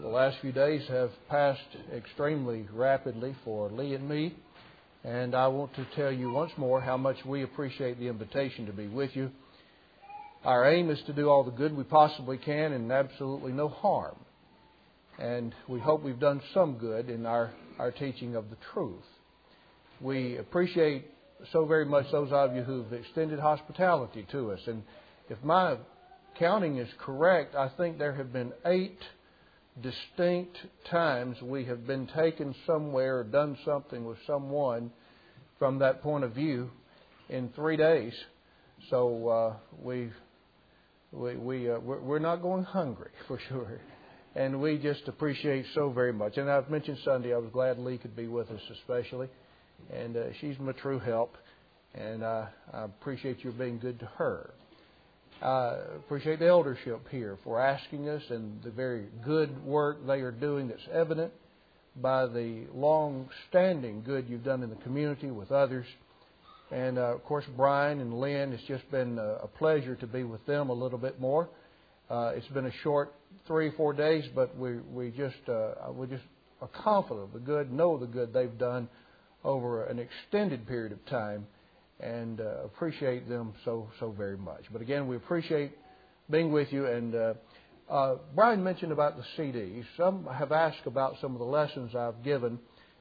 The last few days have passed extremely rapidly for Lee and me, and I want to tell you once more how much we appreciate the invitation to be with you. Our aim is to do all the good we possibly can and absolutely no harm. And we hope we've done some good in our teaching of the truth. We appreciate so very much those of you who've extended hospitality to us. And if my counting is correct, I think there have been 8 distinct times we have been taken somewhere or done something with someone from that point of view in 3 days. So we're not going hungry for sure, and we just appreciate so very much. And I've mentioned Sunday, I was glad Lee could be with us especially, and she's my true help, and I appreciate you being good to her. I appreciate the eldership here for asking us and the very good work they are doing that's evident by the long-standing good you've done in the community with others. And, of course, Brian and Lynn, it's just been a pleasure to be with them a little bit more. It's been a short 3 or 4 days, but we just are confident of the good, know the good they've done over an extended period of time, and appreciate them so very much. But again, we appreciate being with you. And Brian mentioned about the CDs. Some have asked about some of the lessons I've given.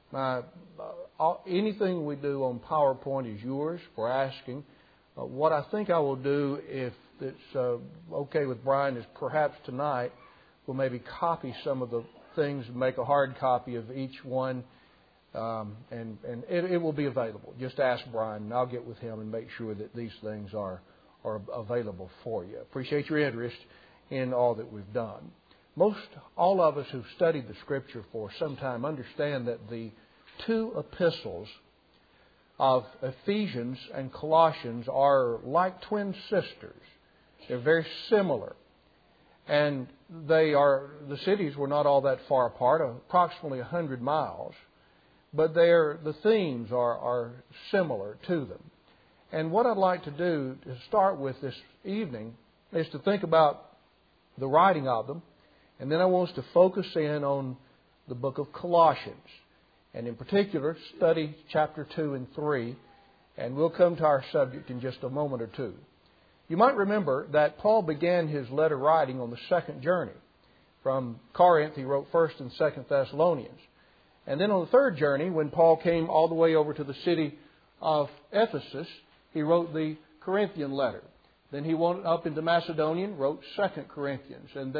Anything we do on PowerPoint is yours for asking. What I think I will do, if it's okay with Brian, is perhaps tonight we'll maybe copy some of the things, make a hard copy of each one. And it will be available. Just ask Brian, and I'll get with him and make sure that these things are available for you. Appreciate your interest in all that we've done. Most all of us who've studied the Scripture for some time understand that the 2 epistles of Ephesians and Colossians are like twin sisters. They're very similar. And the cities were not all that far apart, approximately 100 miles. But the themes are similar to them. And what I'd like to do to start with this evening is to think about the writing of them. And then I want us to focus in on the book of Colossians. And in particular, study chapter 2 and 3. And we'll come to our subject in just a moment or two. You might remember that Paul began his letter writing on the second journey. From Corinth, he wrote 1st and 2nd Thessalonians. And then on the third journey, when Paul came all the way over to the city of Ephesus, he wrote the Corinthian letter. Then he went up into Macedonia, wrote 2 Corinthians, and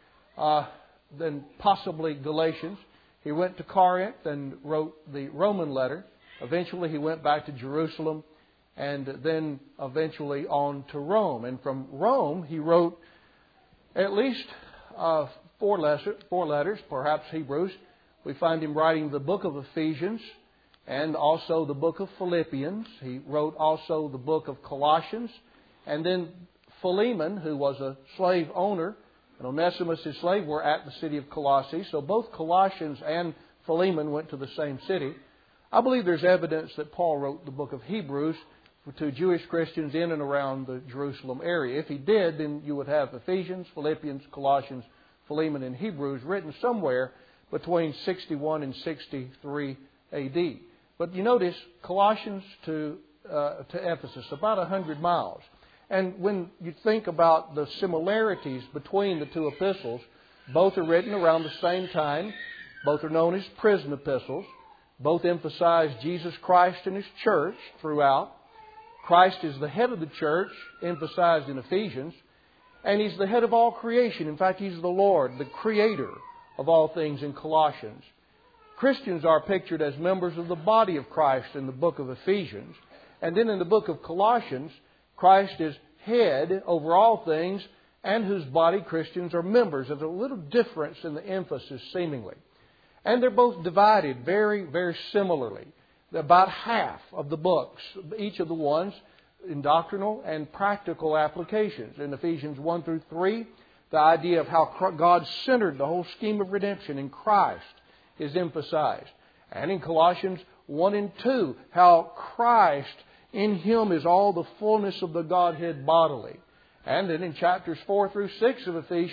then possibly Galatians. He went to Corinth and wrote the Roman letter. Eventually he went back to Jerusalem, and then eventually on to Rome. And from Rome he wrote at least 4 letters, perhaps Hebrews. We find him writing the book of Ephesians and also the book of Philippians. He wrote also the book of Colossians. And then Philemon, who was a slave owner, and Onesimus, his slave, were at the city of Colossae. So both Colossians and Philemon went to the same city. I believe there's evidence that Paul wrote the book of Hebrews to Jewish Christians in and around the Jerusalem area. If he did, then you would have Ephesians, Philippians, Colossians, Philemon, and Hebrews written somewhere between 61 and 63 A.D. But you notice Colossians to Ephesus, about 100 miles. And when you think about the similarities between the 2 epistles, both are written around the same time. Both are known as prison epistles. Both emphasize Jesus Christ and His church throughout. Christ is the head of the church, emphasized in Ephesians. And He's the head of all creation. In fact, He's the Lord, the Creator of all things in Colossians. Christians are pictured as members of the body of Christ in the book of Ephesians. And then in the book of Colossians, Christ is head over all things, and whose body Christians are members. There's a little difference in the emphasis, seemingly. And they're both divided very, very similarly. About half of the books, each of the ones, in doctrinal and practical applications. In Ephesians 1 through 3, the idea of how God centered the whole scheme of redemption in Christ is emphasized. And in Colossians 1 and 2, how Christ, in Him is all the fullness of the Godhead bodily. And then in chapters 4 through 6 of Ephesians,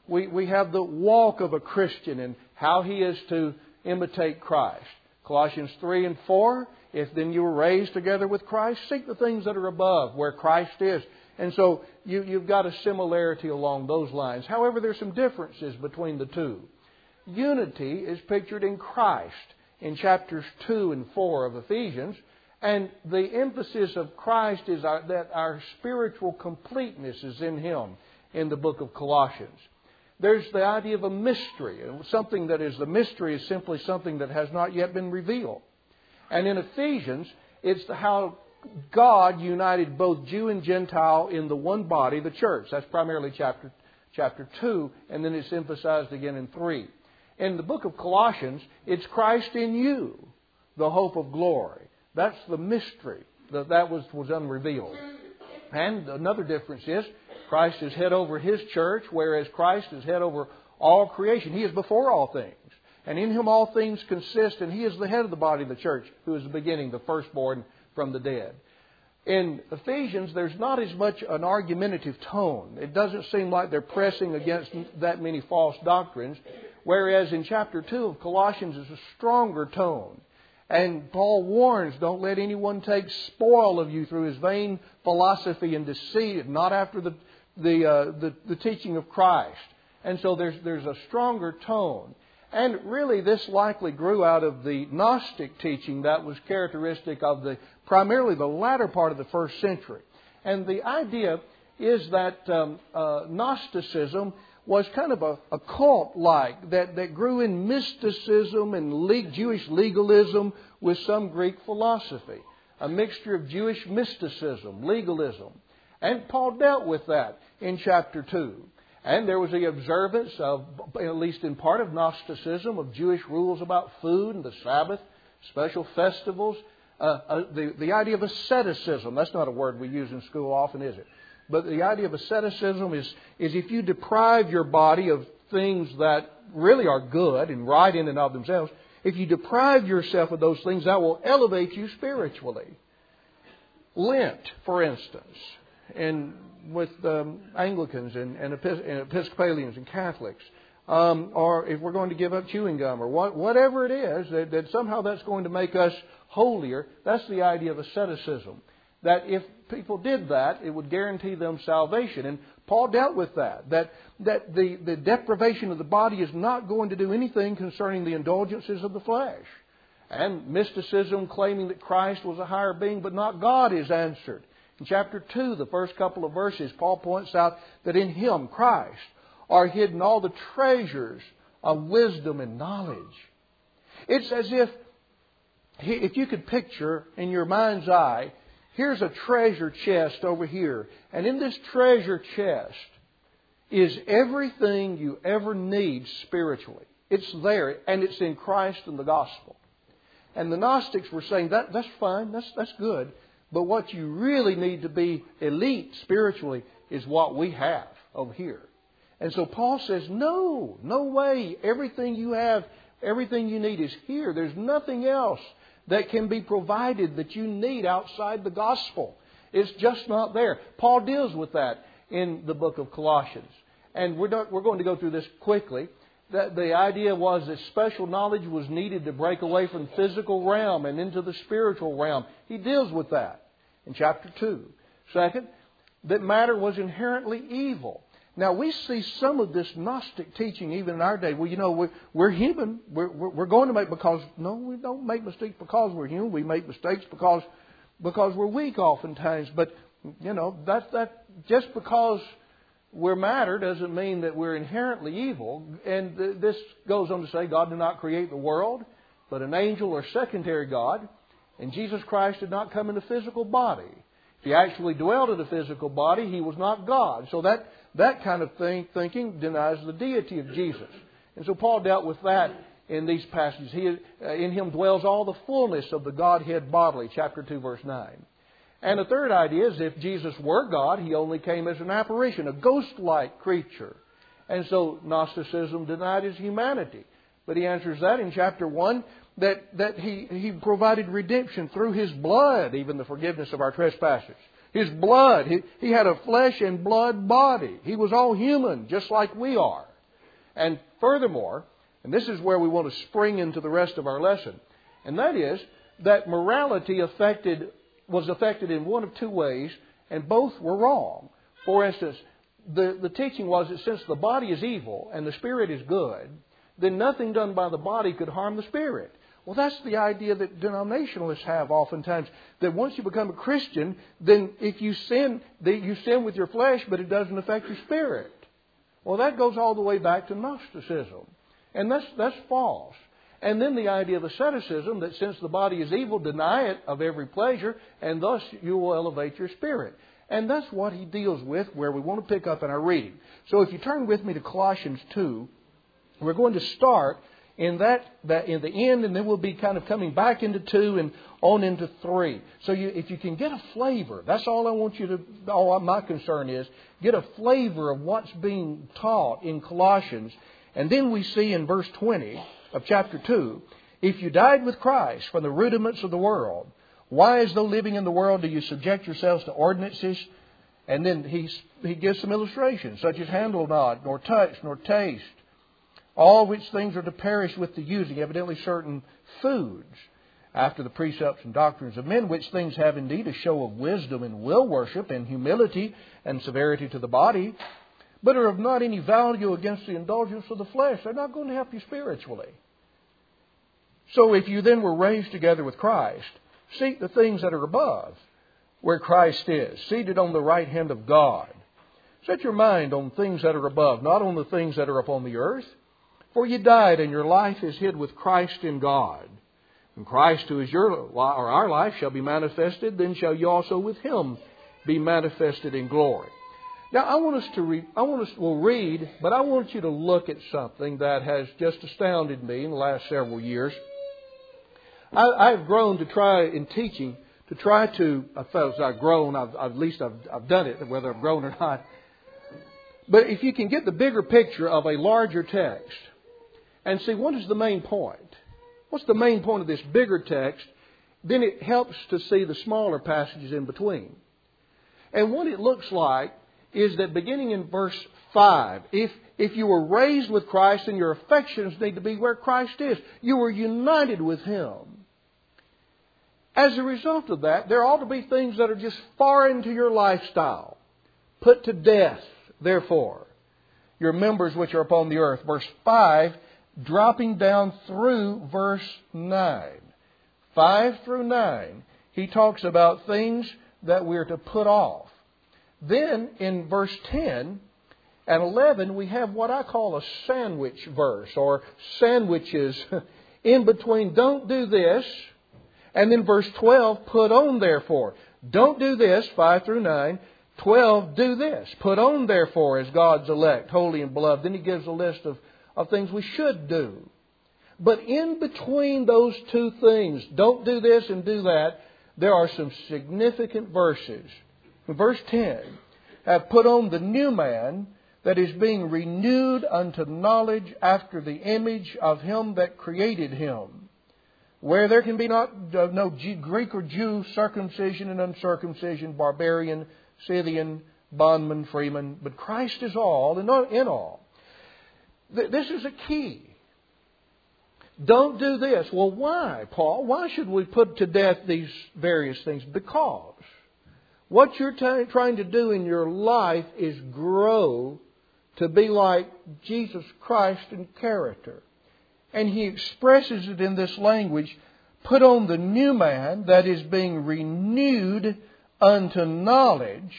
We have the walk of a Christian and how he is to imitate Christ. Colossians 3 and 4, if then you were raised together with Christ, seek the things that are above, where Christ is. And so you've got a similarity along those lines. However, there's some differences between the two. Unity is pictured in Christ in chapters 2 and 4 of Ephesians. And the emphasis of Christ is that our spiritual completeness is in Him in the book of Colossians. There's the idea of a mystery. Something that is the mystery is simply something that has not yet been revealed. And in Ephesians, it's how God united both Jew and Gentile in the one body, the church. That's primarily chapter 2, and then it's emphasized again in 3. In the book of Colossians, it's Christ in you, the hope of glory. That's the mystery that was unrevealed. And another difference is Christ is head over His church, whereas Christ is head over all creation. He is before all things. And in Him all things consist, and He is the head of the body of the church, who is the beginning, the firstborn from the dead. In Ephesians, there's not as much an argumentative tone. It doesn't seem like they're pressing against that many false doctrines, whereas in chapter 2 of Colossians is a stronger tone. And Paul warns, don't let anyone take spoil of you through his vain philosophy and deceit, not after the teaching of Christ. And so there's a stronger tone. And really this likely grew out of the Gnostic teaching that was characteristic of primarily the latter part of the first century. And the idea is that Gnosticism was kind of a cult-like that grew in mysticism and Jewish legalism with some Greek philosophy. A mixture of Jewish mysticism, legalism. And Paul dealt with that in chapter 2. And there was the observance of, at least in part of Gnosticism, of Jewish rules about food and the Sabbath, special festivals. The idea of asceticism, that's not a word we use in school often, is it? But the idea of asceticism is if you deprive your body of things that really are good and right in and of themselves, if you deprive yourself of those things, that will elevate you spiritually. Lent, for instance, and with Anglicans and Episcopalians and Catholics, or if we're going to give up chewing gum or whatever it is, that somehow that's going to make us holier, that's the idea of asceticism. That if people did that, it would guarantee them salvation. And Paul dealt with that the deprivation of the body is not going to do anything concerning the indulgences of the flesh. And mysticism claiming that Christ was a higher being, but not God, is answered. In chapter 2, the first couple of verses, Paul points out that in Him, Christ, are hidden all the treasures of wisdom and knowledge. It's as if you could picture in your mind's eye, here's a treasure chest over here. And in this treasure chest is everything you ever need spiritually. It's there, and it's in Christ and the gospel. And the Gnostics were saying, that's fine, that's good. But what you really need to be elite spiritually is what we have over here. And so Paul says, no way. Everything you have, everything you need is here. There's nothing else that can be provided that you need outside the gospel. It's just not there. Paul deals with that in the book of Colossians. And we're going to go through this quickly. The idea was that special knowledge was needed to break away from the physical realm and into the spiritual realm. He deals with that in chapter 2. Second, that matter was inherently evil. Now, we see some of this Gnostic teaching even in our day. Well, we're human. We're going to make we don't make mistakes because we're human. We make mistakes because we're weak oftentimes. But, that just because we're matter doesn't mean that we're inherently evil. And this goes on to say God did not create the world, but an angel or secondary God. And Jesus Christ did not come in a physical body. If He actually dwelt in a physical body, He was not God. So that kind of thinking denies the deity of Jesus. And so Paul dealt with that in these passages. In Him dwells all the fullness of the Godhead bodily, chapter 2, verse 9. And the third idea is if Jesus were God, He only came as an apparition, a ghost-like creature. And so Gnosticism denied His humanity. But he answers that in chapter 1, that he provided redemption through His blood, even the forgiveness of our trespasses. His blood. He had a flesh and blood body. He was all human, just like we are. And furthermore, and this is where we want to spring into the rest of our lesson, and that is that morality was affected in one of two ways, and both were wrong. For instance, the teaching was that since the body is evil and the spirit is good, then nothing done by the body could harm the spirit. Well, that's the idea that denominationalists have oftentimes, that once you become a Christian, then if you sin with your flesh, but it doesn't affect your spirit. Well, that goes all the way back to Gnosticism. And that's false. And then the idea of asceticism, that since the body is evil, deny it of every pleasure, and thus you will elevate your spirit. And that's what he deals with, where we want to pick up in our reading. So if you turn with me to Colossians 2, we're going to start in in the end, and then we'll be kind of coming back into 2 and on into 3. So if you can get a flavor, that's all I want you to, all my concern is, get a flavor of what's being taught in Colossians. And then we see in verse 20 of chapter 2, if you died with Christ from the rudiments of the world, why, as though living in the world, do you subject yourselves to ordinances? And then he gives some illustrations, such as handle not, nor touch, nor taste, all which things are to perish with the using, evidently certain foods, after the precepts and doctrines of men, which things have indeed a show of wisdom and will worship and humility and severity to the body, but are of not any value against the indulgence of the flesh. They're not going to help you spiritually. So if you then were raised together with Christ, seek the things that are above, where Christ is, seated on the right hand of God. Set your mind on things that are above, not on the things that are upon the earth. For you died, and your life is hid with Christ in God. And Christ, who is our life, shall be manifested, then shall you also with Him be manifested in glory. Now, I want us to read, we'll read, but I want you to look at something that has just astounded me in the last several years. I've grown to try in teaching, I've grown, at least I've done it, whether I've grown or not. But if you can get the bigger picture of a larger text and see what is the main point, what's the main point of this bigger text, then it helps to see the smaller passages in between. And what it looks like is that beginning in verse 5, if you were raised with Christ, then your affections need to be where Christ is. You were united with Him. As a result of that, there ought to be things that are just foreign to your lifestyle. Put to death, therefore, your members which are upon the earth. Verse 5, dropping down through verse 9. 5 through 9, he talks about things that we're to put off. Then in verse 10 and 11, we have what I call a sandwich verse, or sandwiches in between. Don't do this. And then verse 12, put on therefore. Don't do this, 5 through 9. 12, do this. Put on therefore as God's elect, holy and beloved. Then he gives a list of things we should do. But in between those two things, don't do this and do that, there are some significant verses. In verse 10, have put on the new man that is being renewed unto knowledge after the image of Him that created him, where there can be no Greek or Jew, circumcision and uncircumcision, barbarian, Scythian, bondman, freeman, but Christ is all and in all. This is a key. Don't do this. Well, why, Paul? Why should we put to death these various things? Because what you're trying to do in your life is grow to be like Jesus Christ in character. And he expresses it in this language, put on the new man that is being renewed unto knowledge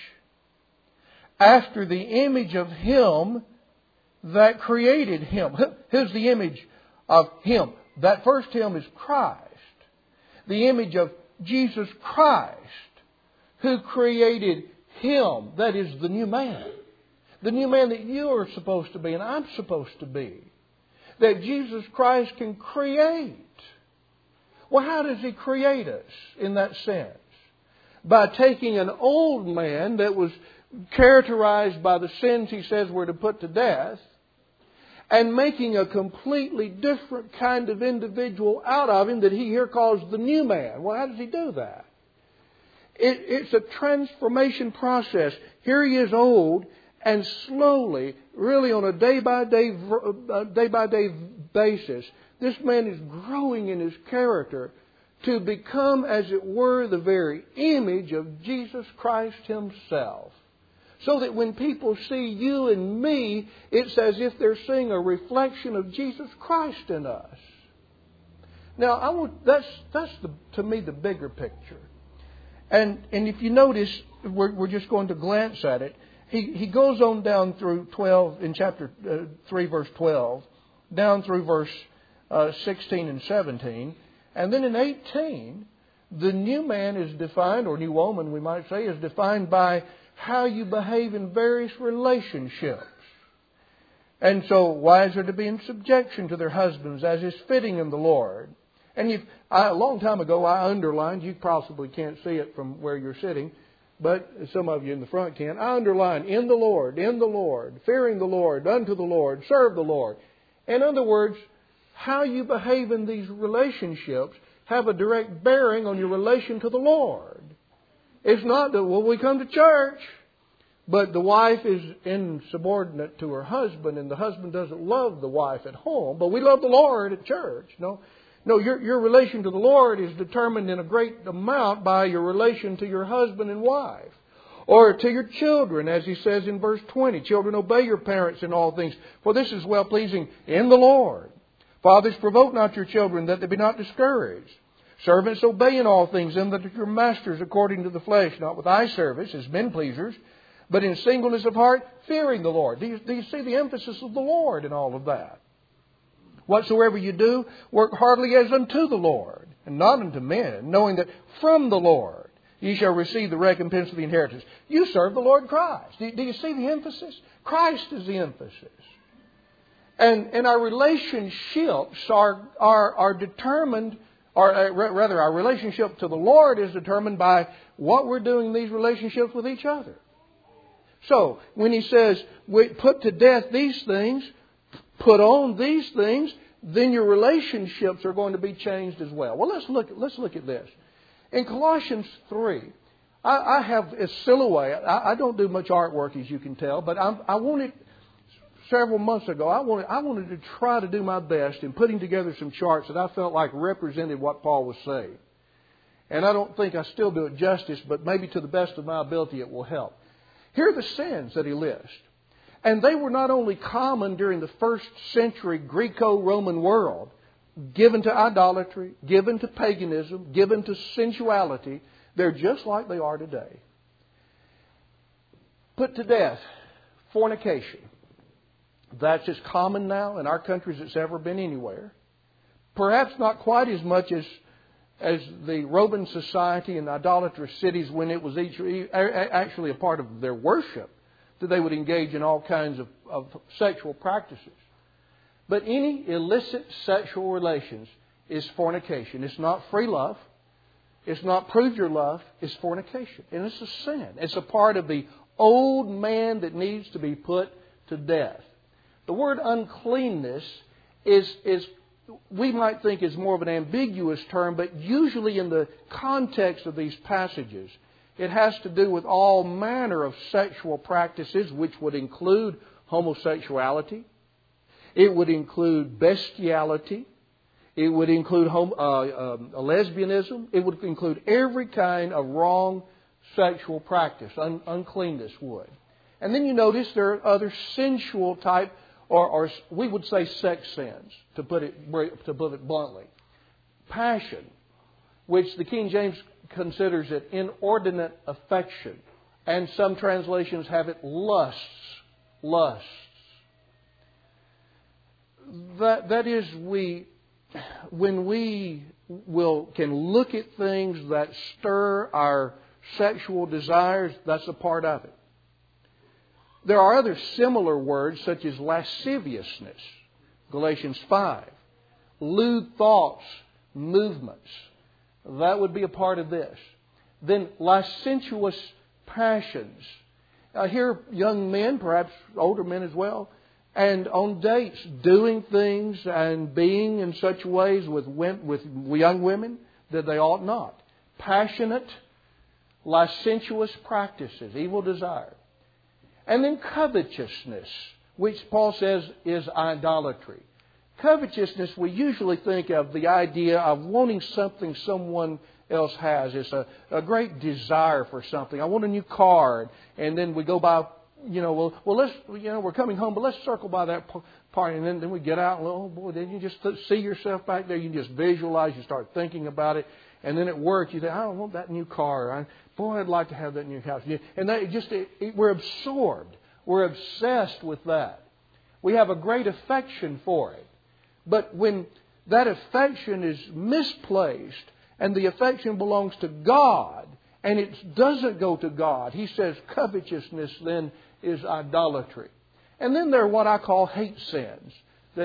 after the image of Him that created him. Who's the image of Him? That first Him is Christ. The image of Jesus Christ, who created Him. That is the new man. The new man that you are supposed to be and I'm supposed to be. That Jesus Christ can create. Well, how does He create us in that sense? By taking an old man that was characterized by the sins He says we're to put to death, and making a completely different kind of individual out of him that He here calls the new man. Well, how does He do that? It's a transformation process. Here he is old, And slowly, really on a day-by-day basis, this man is growing in his character to become, as it were, the very image of Jesus Christ Himself. So that when people see you and me, it's as if they're seeing a reflection of Jesus Christ in us. Now, that's to me the bigger picture. And if you notice, we're just going to glance at it. He goes on down through 12, in chapter 3, verse 12, down through verse 16 and 17. And then in 18, the new man is defined, or new woman we might say, is defined by how you behave in various relationships. And so wives are to be in subjection to their husbands as is fitting in the Lord. And a long time ago I underlined, you possibly can't see it from where you're sitting, but some of you in the front can. I underlined, in the Lord, fearing the Lord, unto the Lord, serve the Lord. In other words, how you behave in these relationships have a direct bearing on your relation to the Lord. It's not that, well, we come to church, but the wife is insubordinate to her husband and the husband doesn't love the wife at home, but we love the Lord at church. No, your relation to the Lord is determined in a great amount by your relation to your husband and wife. Or to your children, as He says in verse 20, children, obey your parents in all things, for this is well-pleasing in the Lord. Fathers, provoke not your children, that they be not discouraged. Servants, obey in all things them that are your masters according to the flesh, not with eye service as men pleasers, but in singleness of heart, fearing the Lord. Do you see the emphasis of the Lord in all of that? Whatsoever you do, work heartily as unto the Lord, and not unto men, knowing that from the Lord ye shall receive the recompense of the inheritance. You serve the Lord Christ. Do you see the emphasis? Christ is the emphasis. And our relationships are determined, or rather our relationship to the Lord is determined by what we're doing in these relationships with each other. So, when He says, put to death these things, put on these things, then your relationships are going to be changed as well. Well, let's look at this. In Colossians 3, I have a silhouette. I don't do much artwork, as you can tell, but I wanted, several months ago, I wanted to try to do my best in putting together some charts that I felt like represented what Paul was saying. And I don't think I still do it justice, but maybe to the best of my ability it will help. Here are the sins that he lists. And they were not only common during the first century Greco-Roman world, given to idolatry, given to paganism, given to sensuality. They're just like they are today. Put to death fornication. That's as common now in our country as it's ever been anywhere. Perhaps not quite as much as the Roman society and idolatrous cities when it was actually a part of their worship, that they would engage in all kinds of sexual practices. But any illicit sexual relations is fornication. It's not free love. It's not prove your love. It's fornication. And it's a sin. It's a part of the old man that needs to be put to death. The word uncleanness is we might think is more of an ambiguous term, but usually in the context of these passages, it has to do with all manner of sexual practices, which would include homosexuality. It would include bestiality. It would include lesbianism. It would include every kind of wrong sexual practice. Uncleanness would. And then you notice there are other sensual type, or we would say sex sins, to put it bluntly. Passion, which the King James considers it inordinate affection. And some translations have it lusts. That is, when we can look at things that stir our sexual desires, that's a part of it. There are other similar words such as lasciviousness, Galatians 5, lewd thoughts, movements. That would be a part of this. Then licentious passions. Here, young men, perhaps older men as well, and on dates, doing things and being in such ways with young women that they ought not. Passionate, licentious practices, evil desire. And then covetousness, which Paul says is idolatry. Covetousness, we usually think of the idea of wanting something someone else has. It's a great desire for something. I want a new car, and then we go by, we're coming home, but let's circle by that part, and then we get out, and oh boy, then you just see yourself back there. You just visualize, you start thinking about it, and then at work you think, I don't want that new car. Boy, I'd like to have that new house. And we're absorbed. We're obsessed with that. We have a great affection for it. But when that affection is misplaced and the affection belongs to God and it doesn't go to God, he says covetousness then is idolatry. And then there are what I call hate sins,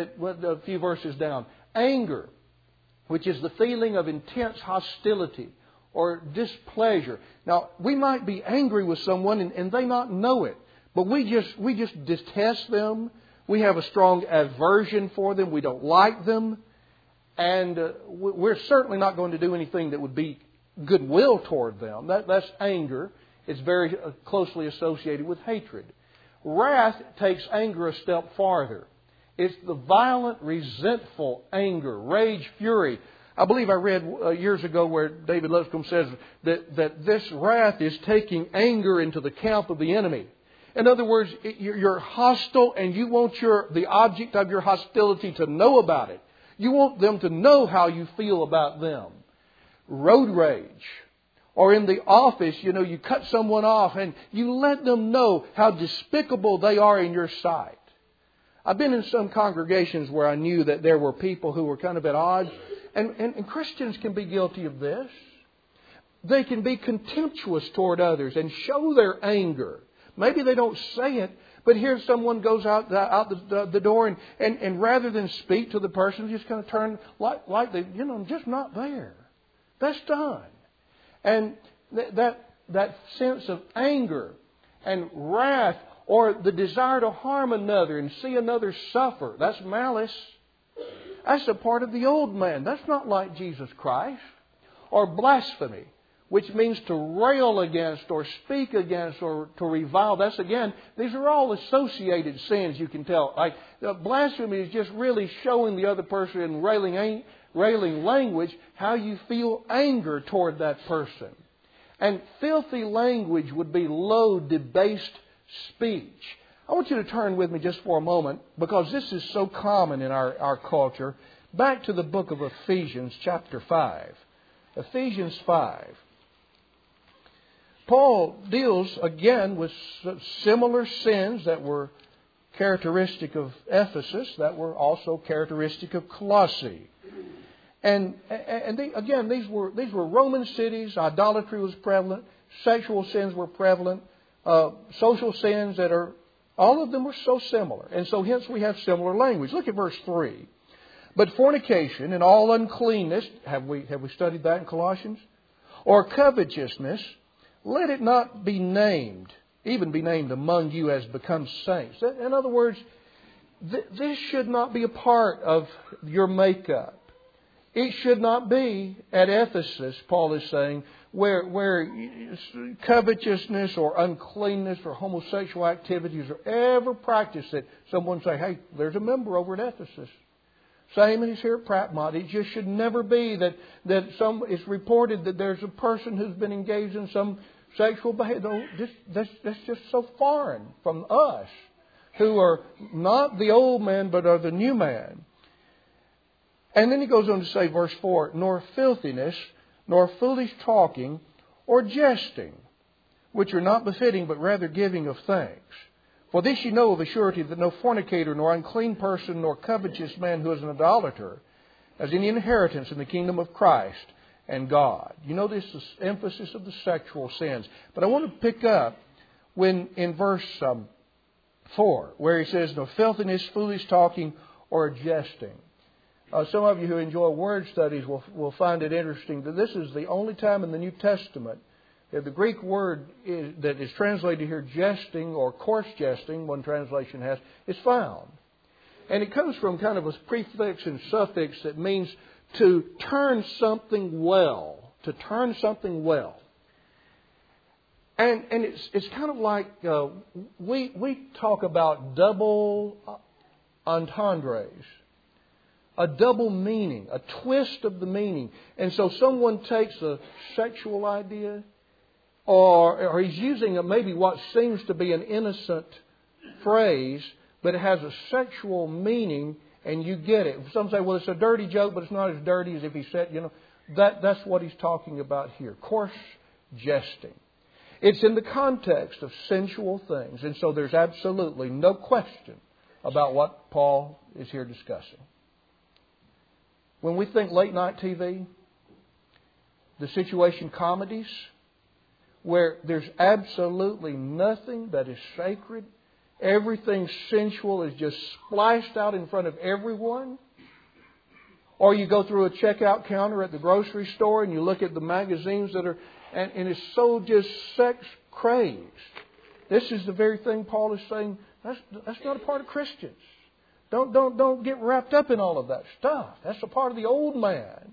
a few verses down. Anger, which is the feeling of intense hostility or displeasure. Now, we might be angry with someone and they not know it, but we just detest them. We have a strong aversion for them. We don't like them. And we're certainly not going to do anything that would be goodwill toward them. That's anger. It's very closely associated with hatred. Wrath takes anger a step farther. It's the violent, resentful anger, rage, fury. I believe I read years ago where David Lipscomb says that this wrath is taking anger into the camp of the enemy. In other words, you're hostile and you want the object of your hostility to know about it. You want them to know how you feel about them. Road rage. Or in the office, you cut someone off and you let them know how despicable they are in your sight. I've been in some congregations where I knew that there were people who were kind of at odds. And Christians can be guilty of this. They can be contemptuous toward others and show their anger. Maybe they don't say it, but here someone goes out the door and rather than speak to the person, just kind of turn like they, just not there. That's done. And that sense of anger and wrath or the desire to harm another and see another suffer, that's malice. That's a part of the old man. That's not like Jesus Christ. Or blasphemy, which means to rail against or speak against or to revile. These are all associated sins, you can tell. Like blasphemy is just really showing the other person in railing language how you feel anger toward that person. And filthy language would be low, debased speech. I want you to turn with me just for a moment, because this is so common in our culture, back to the book of Ephesians chapter 5. Ephesians 5. Paul deals again with similar sins that were characteristic of Ephesus, that were also characteristic of Colossae. And these were Roman cities. Idolatry was prevalent. Sexual sins were prevalent. Social sins all of them were so similar. And so hence we have similar language. Look at verse 3. But fornication and all uncleanness, have we studied that in Colossians? Or covetousness, let it not be named, even be named among you as becomes saints. In other words, this should not be a part of your makeup. It should not be at Ephesus, Paul is saying, where covetousness or uncleanness or homosexual activities are ever practiced, that someone say, hey, there's a member over at Ephesus. Same as here at Prattmont. It just should never be that it's reported that there's a person who's been engaged in some sexual behavior. That's just so foreign from us, who are not the old man but are the new man. And then he goes on to say, verse 4, nor filthiness, nor foolish talking, or jesting, which are not befitting, but rather giving of thanks. For this you know of a surety, that no fornicator, nor unclean person, nor covetous man who is an idolater, has any inheritance in the kingdom of Christ and God. You know, this is emphasis of the sexual sins. But I want to pick up in verse 4, where he says, no filthiness, foolish talking, or jesting. Some of you who enjoy word studies will find it interesting that this is the only time in the New Testament that the Greek word that is translated here, jesting or coarse jesting, one translation has, is found. And it comes from kind of a prefix and suffix that means to turn something well. To turn something well. And it's kind of like we talk about double entendres, a double meaning, a twist of the meaning. And so someone takes a sexual idea, or he's using maybe what seems to be an innocent phrase, but it has a sexual meaning, and you get it. Some say, well, it's a dirty joke, but it's not as dirty as if he said, that's what he's talking about here. Coarse jesting. It's in the context of sensual things, and so there's absolutely no question about what Paul is here discussing. When we think late night TV, the situation comedies, where there's absolutely nothing that is sacred, everything sensual is just splashed out in front of everyone. Or you go through a checkout counter at the grocery store and you look at the magazines that are, and it's so just sex crazed. This is the very thing Paul is saying, that's not a part of Christians. Don't get wrapped up in all of that stuff. That's a part of the old man.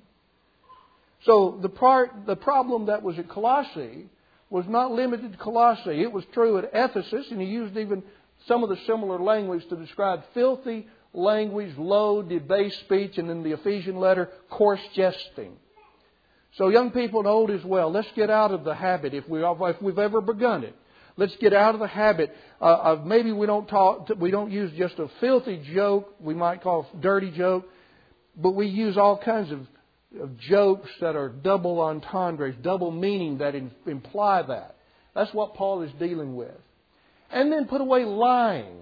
So the problem that was at Colossae was not limited to Colossae. It was true at Ephesus, and he used even some of the similar language to describe filthy language, low, debased speech, and in the Ephesian letter, coarse jesting. So young people and old as well, let's get out of the habit, if we've ever begun it. Let's get out of the habit of maybe we don't use just a filthy joke, we might call a dirty joke, but we use all kinds of jokes that are double entendres, double meaning that imply that. That's what Paul is dealing with. And then put away lying.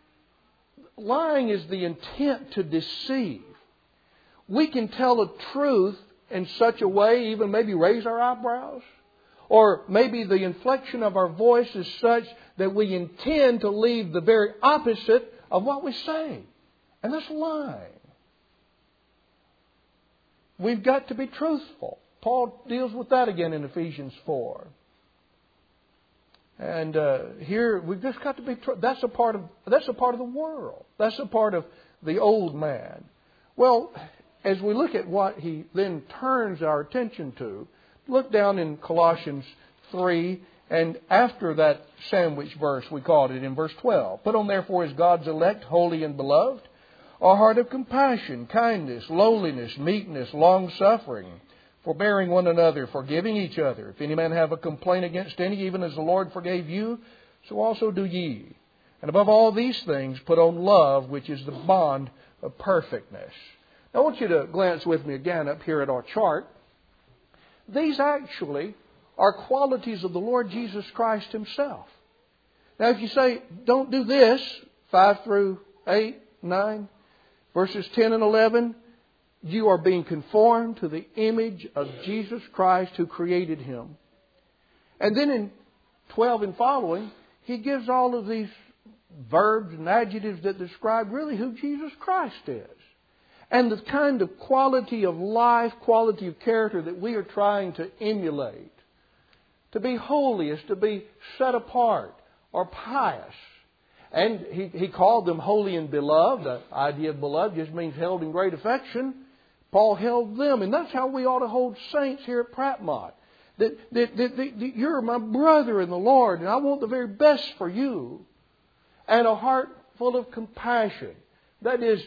Lying is the intent to deceive. We can tell the truth in such a way, even maybe raise our eyebrows, or maybe the inflection of our voice is such that we intend to leave the very opposite of what we say. And that's lying. We've got to be truthful. Paul deals with that again in Ephesians 4. And here we've just got to be truthful. That's a part of the world. That's a part of the old man. Well, as we look at what he then turns our attention to, look down in Colossians 3, and after that sandwich verse, we called it in verse 12. Put on therefore as God's elect, holy and beloved, a heart of compassion, kindness, lowliness, meekness, long-suffering, forbearing one another, forgiving each other. If any man have a complaint against any, even as the Lord forgave you, so also do ye. And above all these things, put on love, which is the bond of perfectness. Now, I want you to glance with me again up here at our chart. These actually are qualities of the Lord Jesus Christ Himself. Now, if you say, don't do this, 5 through 8, 9, verses 10 and 11, you are being conformed to the image of Jesus Christ who created Him. And then in 12 and following, he gives all of these verbs and adjectives that describe really who Jesus Christ is. And the kind of quality of life, quality of character that we are trying to emulate. To be holy is to be set apart or pious. And he called them holy and beloved. The idea of beloved just means held in great affection. Paul held them. And that's how we ought to hold saints here at Prattmont. That you're my brother in the Lord, and I want the very best for you. And a heart full of compassion. That is,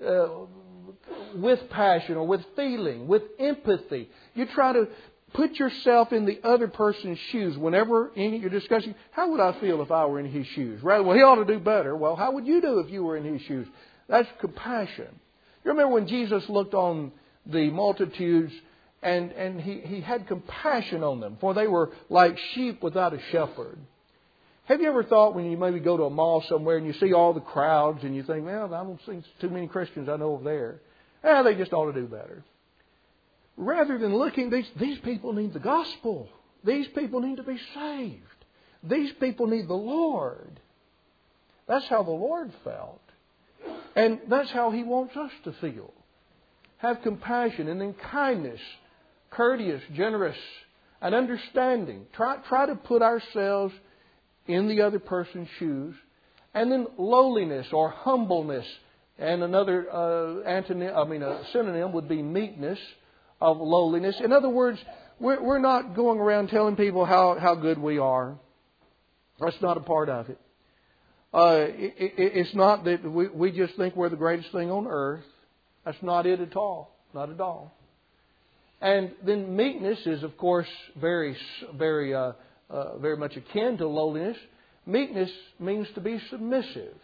with passion or with feeling, with empathy. You try to put yourself in the other person's shoes. Whenever you're discussing, how would I feel if I were in his shoes? Rather, well, he ought to do better. Well, how would you do if you were in his shoes? That's compassion. You remember when Jesus looked on the multitudes and he had compassion on them, for they were like sheep without a shepherd. Have you ever thought when you maybe go to a mall somewhere and you see all the crowds and you think, well, I don't see too many Christians I know over there. They just ought to do better. Rather than looking, these people need the gospel. These people need to be saved. These people need the Lord. That's how the Lord felt. And that's how He wants us to feel. Have compassion and then kindness, courteous, generous, and understanding. Try to put ourselves in the other person's shoes. And then lowliness or humbleness. And another a synonym would be meekness of lowliness. In other words, We're not going around telling people how good we are. That's not a part of it. It's not that we just think we're the greatest thing on earth. That's not it at all. Not at all. And then meekness is, of course, very much akin to lowliness. Meekness means to be submissive.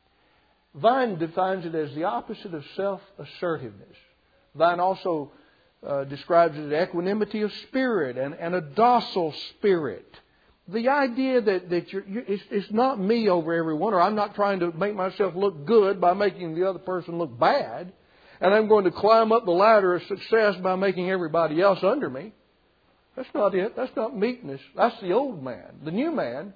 Vine defines it as the opposite of self-assertiveness. Vine also describes it as equanimity of spirit and a docile spirit. The idea that it's not me over everyone, or I'm not trying to make myself look good by making the other person look bad, and I'm going to climb up the ladder of success by making everybody else under me. That's not it. That's not meekness. That's the old man. The new man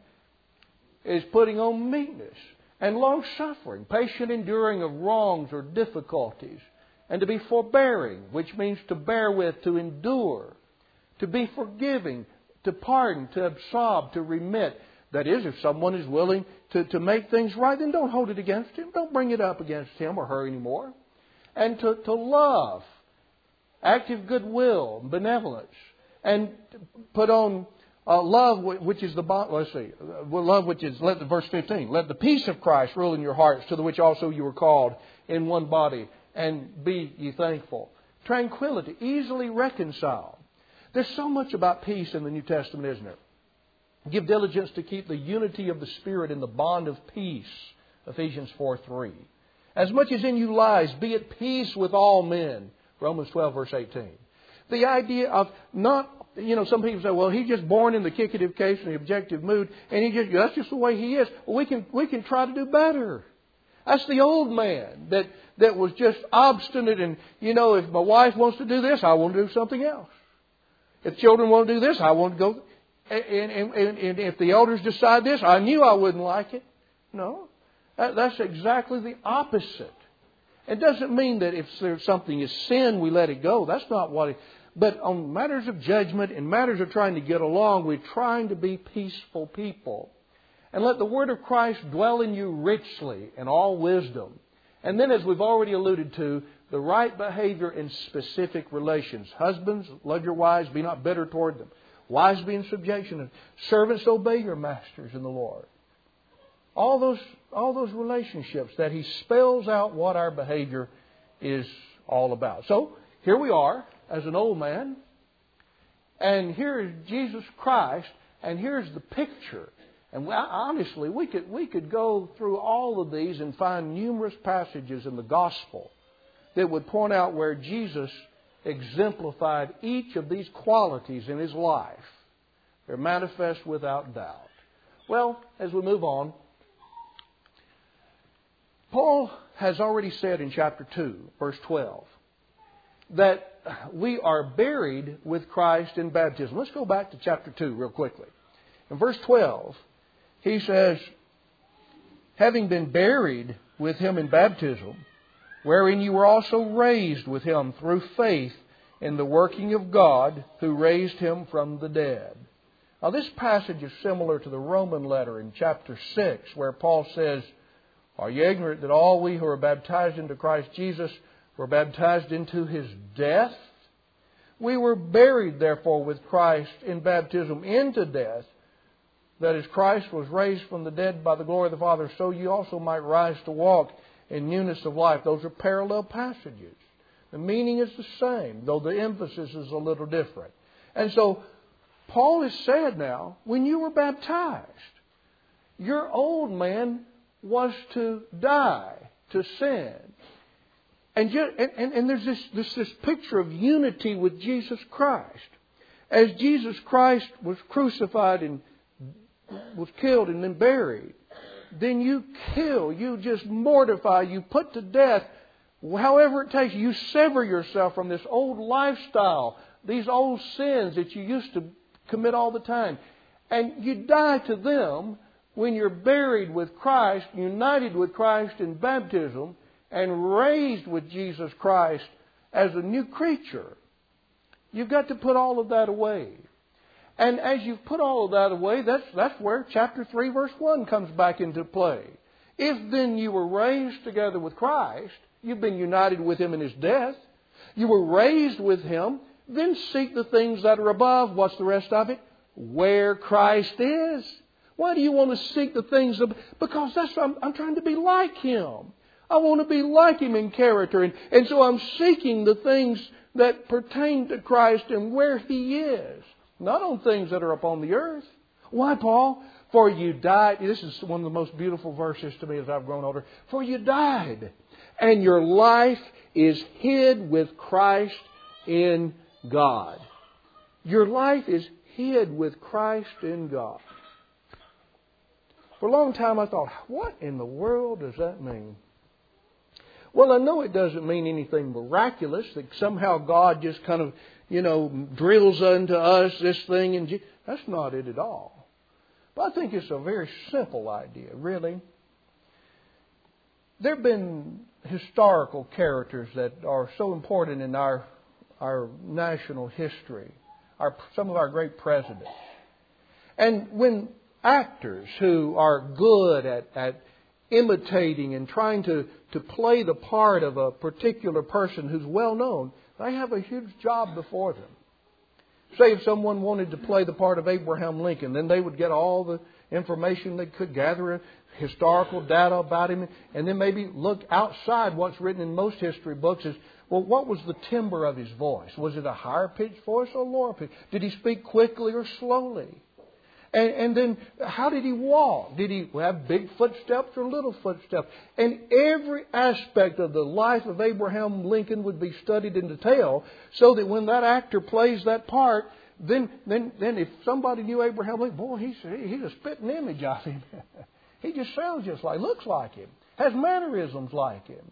is putting on meekness and long-suffering, patient enduring of wrongs or difficulties, and to be forbearing, which means to bear with, to endure, to be forgiving, to pardon, to absolve, to remit. That is, if someone is willing to make things right, then don't hold it against him. Don't bring it up against him or her anymore. And to love, active goodwill, benevolence, and put on love, which is the bond. Let's see, love, which is verse 15. Let the peace of Christ rule in your hearts, to the which also you were called in one body, and be ye thankful. Tranquility, easily reconciled. There's so much about peace in the New Testament, isn't there? Give diligence to keep the unity of the Spirit in the bond of peace. Ephesians 4:3. As much as in you lies, be at peace with all men. Romans 12, verse 18. The idea of not, some people say, well, he's just born in the kickative case in the objective mood, and that's just the way he is. Well, we can try to do better. That's the old man that was just obstinate and, if my wife wants to do this, I want to do something else. If children want to do this, I want to go. And if the elders decide this, I knew I wouldn't like it. No. That's exactly the opposite. It doesn't mean that if something is sin, we let it go. That's not what it... But on matters of judgment and matters of trying to get along, we're trying to be peaceful people. And let the Word of Christ dwell in you richly in all wisdom. And then, as we've already alluded to, the right behavior in specific relations. Husbands, love your wives, be not bitter toward them. Wives, be in subjection. And servants, obey your masters in the Lord. All those relationships that He spells out what our behavior is all about. So, here we are as an old man. And here is Jesus Christ. And here's the picture. And honestly, we could go through all of these and find numerous passages in the Gospel that would point out where Jesus exemplified each of these qualities in His life. They're manifest without doubt. Well, as we move on, Paul has already said in chapter 2, verse 12, that we are buried with Christ in baptism. Let's go back to chapter 2 real quickly. In verse 12, he says, having been buried with Him in baptism, wherein you were also raised with Him through faith in the working of God who raised Him from the dead. Now this passage is similar to the Roman letter in chapter 6, where Paul says, are you ignorant that all we who are baptized into Christ Jesus were baptized into His death? We were buried, therefore, with Christ in baptism into death, that as Christ was raised from the dead by the glory of the Father, so you also might rise to walk in newness of life. Those are parallel passages. The meaning is the same, though the emphasis is a little different. And so, Paul has said now, when you were baptized, your old man was to die to sin. And there's this picture of unity with Jesus Christ. As Jesus Christ was crucified and was killed and then buried, then you kill, you just mortify, you put to death, however it takes, you sever yourself from this old lifestyle, these old sins that you used to commit all the time. And you die to them when you're buried with Christ, united with Christ in baptism, and raised with Jesus Christ as a new creature. You've got to put all of that away. And as you've put all of that away, that's where chapter 3, verse 1 comes back into play. If then you were raised together with Christ, you've been united with Him in His death, you were raised with Him, Then seek the things that are above. What's the rest of it? Where Christ is. Why do you want to seek the things of... Because I'm trying to be like Him. I want to be like Him in character. And so I'm seeking the things that pertain to Christ and where He is. Not on things that are upon the earth. Why, Paul? For you died. This is one of the most beautiful verses to me as I've grown older. For you died. And your life is hid with Christ in God. Your life is hid with Christ in God. For a long time I thought, what in the world does that mean? Well, I know it doesn't mean anything miraculous, that somehow God just kind of, drills unto us this thing. And that's not it at all. But I think it's a very simple idea, really. There have been historical characters that are so important in our national history, some of our great presidents. And when actors who are good at imitating and trying to play the part of a particular person who's well known, they have a huge job before them. Say if someone wanted to play the part of Abraham Lincoln, then they would get all the information they could gather, historical data about him, and then maybe look outside what's written in most history books as, well, what was the timbre of his voice? Was it a higher pitched voice or a lower pitched? Did he speak quickly or slowly? And then how did he walk? Did he have big footsteps or little footsteps? And every aspect of the life of Abraham Lincoln would be studied in detail so that when that actor plays that part, then if somebody knew Abraham Lincoln, boy, he's a spitting image of him. He just sounds just like, looks like him, has mannerisms like him.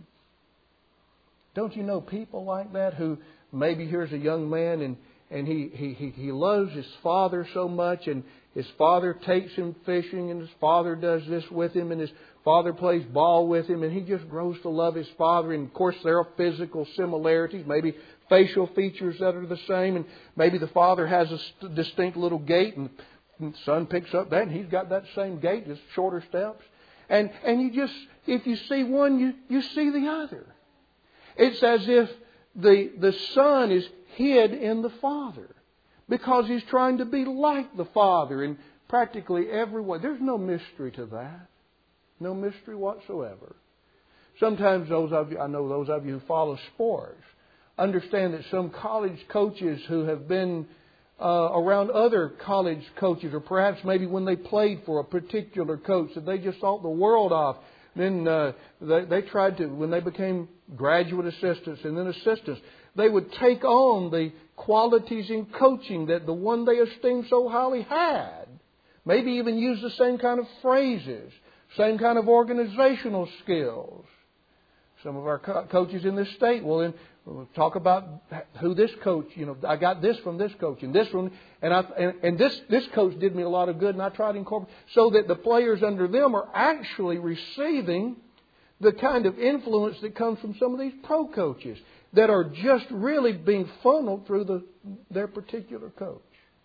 Don't you know people like that who maybe here's a young man and he loves his father so much, and his father takes him fishing, and his father does this with him, and his father plays ball with him, and he just grows to love his father. And of course there are physical similarities, maybe facial features that are the same, and maybe the father has a distinct little gait, and the son picks up that, and he's got that same gait, just shorter steps. And you just, if you see one, you see the other. It's as if the son is hid in the father because he's trying to be like the father in practically every way. There's no mystery to that. No mystery whatsoever. Sometimes those of you who follow sports understand that some college coaches who have been around other college coaches, or perhaps maybe when they played for a particular coach that they just thought the world of, then they tried to, when they became graduate assistants and then assistants, they would take on the qualities in coaching that the one they esteemed so highly had. Maybe even use the same kind of phrases, same kind of organizational skills. Some of our coaches in this state will then talk about who this coach, I got this from this coach and this from, and this coach did me a lot of good, and I tried to incorporate, so that the players under them are actually receiving the kind of influence that comes from some of these pro coaches that are just really being funneled through their particular coach.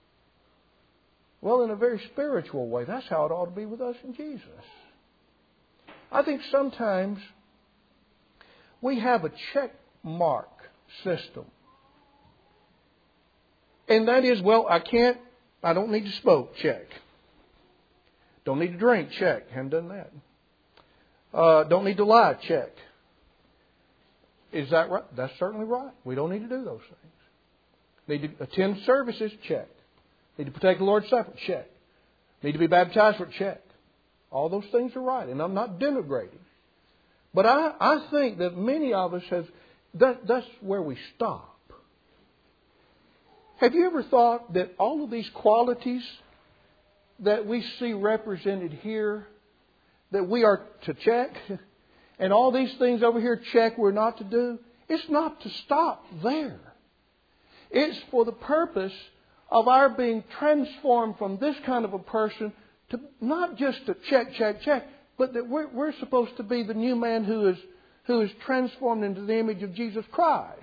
Well, in a very spiritual way, that's how it ought to be with us in Jesus. I think sometimes we have a check mark system. And that is, well, I don't need to smoke, check. Don't need to drink, check. Haven't done that. Don't need to lie, check. Is that right? That's certainly right. We don't need to do those things. Need to attend services, check. Need to partake of the Lord's Supper, check. Need to be baptized for, check. All those things are right, and I'm not denigrating. But I think that many of us have, that's where we stop. Have you ever thought that all of these qualities that we see represented here, that we are to check, and all these things over here, check, we're not to do? It's not to stop there. It's for the purpose of our being transformed from this kind of a person to not just to check, but that we're supposed to be the new man who is transformed into the image of Jesus Christ.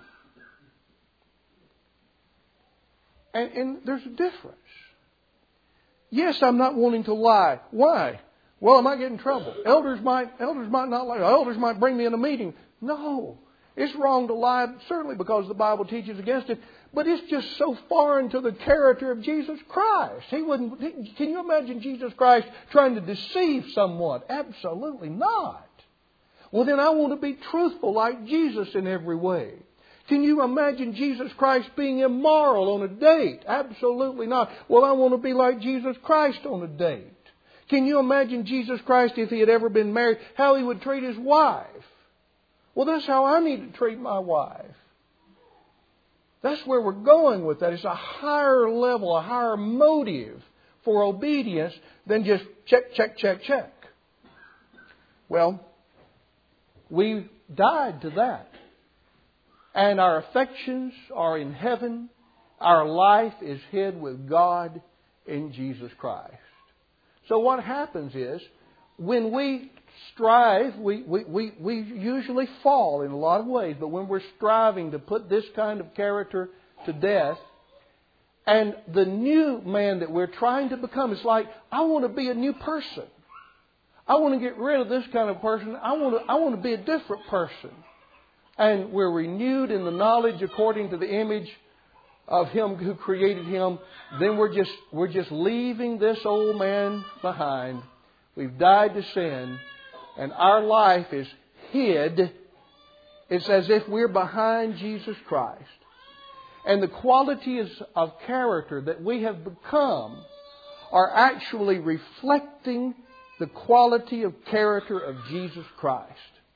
And there's a difference. Yes, I'm not wanting to lie. Why? Well, I might get in trouble. Elders might not lie. Elders might bring me in a meeting. No. It's wrong to lie, certainly because the Bible teaches against it, but it's just so foreign to the character of Jesus Christ. Can you imagine Jesus Christ trying to deceive someone? Absolutely not. Well, then I want to be truthful like Jesus in every way. Can you imagine Jesus Christ being immoral on a date? Absolutely not. Well, I want to be like Jesus Christ on a date. Can you imagine Jesus Christ, if He had ever been married, how He would treat His wife? Well, that's how I need to treat my wife. That's where we're going with that. It's a higher level, a higher motive for obedience than just check, check, check, check. Well, we died to that. And our affections are in heaven. Our life is hid with God in Jesus Christ. So what happens is, when we strive, we usually fall in a lot of ways, but when we're striving to put this kind of character to death, and the new man that we're trying to become, it's like, I want to be a new person. I want to get rid of this kind of person. I want to be a different person. And we're renewed in the knowledge according to the image of Him who created him. Then we're just leaving this old man behind. We've died to sin, and our life is hid. It's as if we're behind Jesus Christ. And the qualities of character that we have become are actually reflecting the quality of character of Jesus Christ.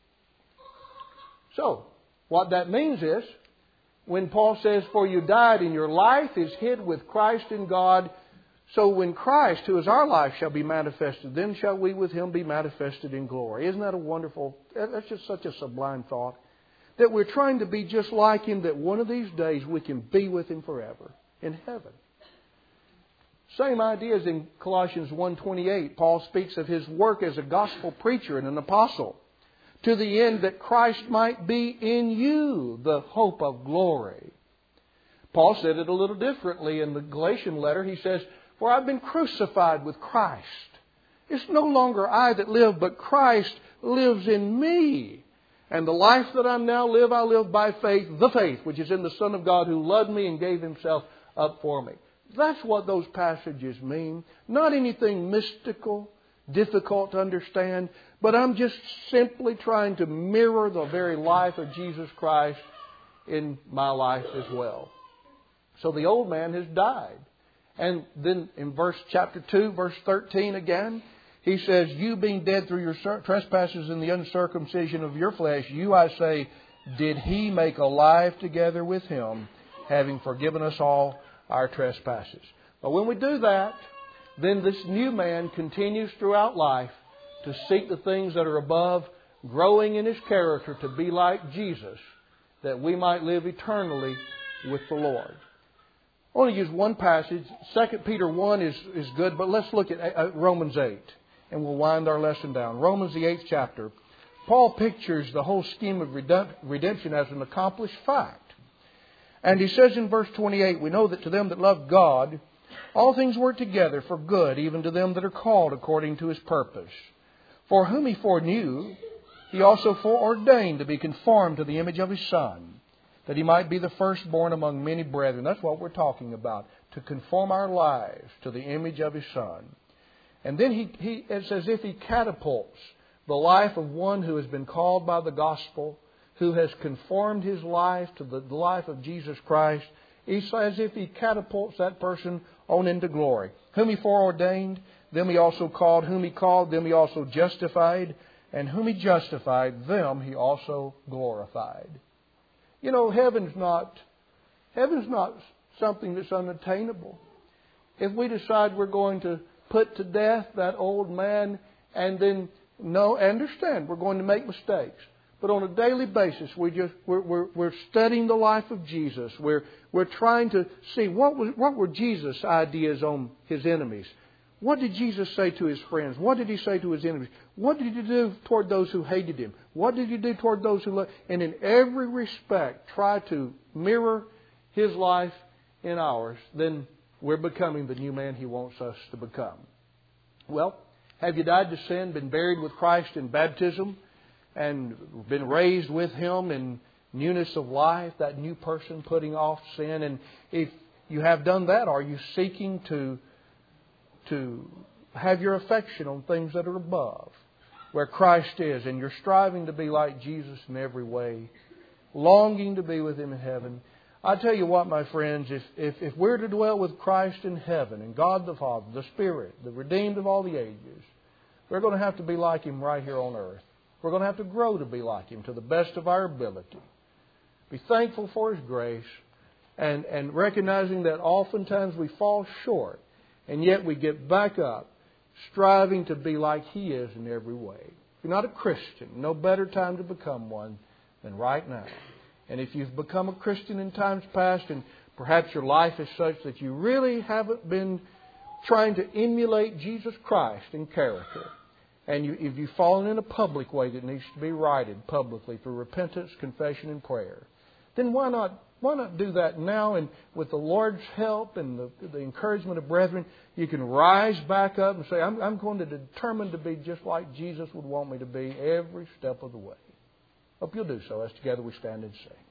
So, what that means is, when Paul says, for you died and your life is hid with Christ in God, so when Christ, who is our life, shall be manifested, then shall we with Him be manifested in glory. Isn't that a wonderful, that's just such a sublime thought. That we're trying to be just like Him, that one of these days we can be with Him forever in heaven. Same idea as in Colossians 1:28. Paul speaks of his work as a gospel preacher and an apostle, to the end that Christ might be in you, the hope of glory. Paul said it a little differently in the Galatian letter. He says, for I've been crucified with Christ. It's no longer I that live, but Christ lives in me. And the life that I now live, I live by faith, the faith which is in the Son of God who loved me and gave Himself up for me. That's what those passages mean. Not anything mystical, difficult to understand, but I'm just simply trying to mirror the very life of Jesus Christ in my life as well. So the old man has died. And then in chapter 2, verse 13 again, he says, you being dead through your trespasses and the uncircumcision of your flesh, you, I say, did He make alive together with Him, having forgiven us all our trespasses. But when we do that, then this new man continues throughout life to seek the things that are above, growing in his character to be like Jesus, that we might live eternally with the Lord. I want to use one passage. 2 Peter 1 is good, but let's look at Romans 8, and we'll wind our lesson down. Romans, the 8th chapter. Paul pictures the whole scheme of redemption as an accomplished fact. And he says in verse 28, we know that to them that love God, all things work together for good, even to them that are called according to His purpose. For whom He foreknew, He also foreordained to be conformed to the image of His Son, that He might be the firstborn among many brethren. That's what we're talking about, to conform our lives to the image of His Son. And then it's as if He catapults the life of one who has been called by the gospel, who has conformed his life to the life of Jesus Christ. It's as if He catapults that person on into glory. Whom He foreordained, them He also called. Whom He called, them He also justified. And whom He justified, them He also glorified. You know, heaven's not something that's unattainable. If we decide we're going to put to death that old man, and then understand we're going to make mistakes. But on a daily basis, we're studying the life of Jesus. We're trying to see what were Jesus' ideas on His enemies. What did Jesus say to His friends? What did He say to His enemies? What did He do toward those who hated Him? What did He do toward those who loved Him? And in every respect, try to mirror His life in ours. Then we're becoming the new man He wants us to become. Well, have you died to sin, been buried with Christ in baptism, and been raised with Him in newness of life, that new person putting off sin. And if you have done that, are you seeking to have your affection on things that are above, where Christ is, and you're striving to be like Jesus in every way, longing to be with Him in heaven? I tell you what, my friends, if we're to dwell with Christ in heaven, and God the Father, the Spirit, the redeemed of all the ages, we're going to have to be like Him right here on earth. We're going to have to grow to be like Him to the best of our ability. Be thankful for His grace, and recognizing that oftentimes we fall short, and yet we get back up, striving to be like He is in every way. If you're not a Christian, no better time to become one than right now. And if you've become a Christian in times past, and perhaps your life is such that you really haven't been trying to emulate Jesus Christ in character, and if you've fallen in a public way that needs to be righted publicly through repentance, confession, and prayer, then why not do that now? And with the Lord's help and the encouragement of brethren, you can rise back up and say, I'm going to determine to be just like Jesus would want me to be every step of the way. Hope you'll do so as together we stand and sing.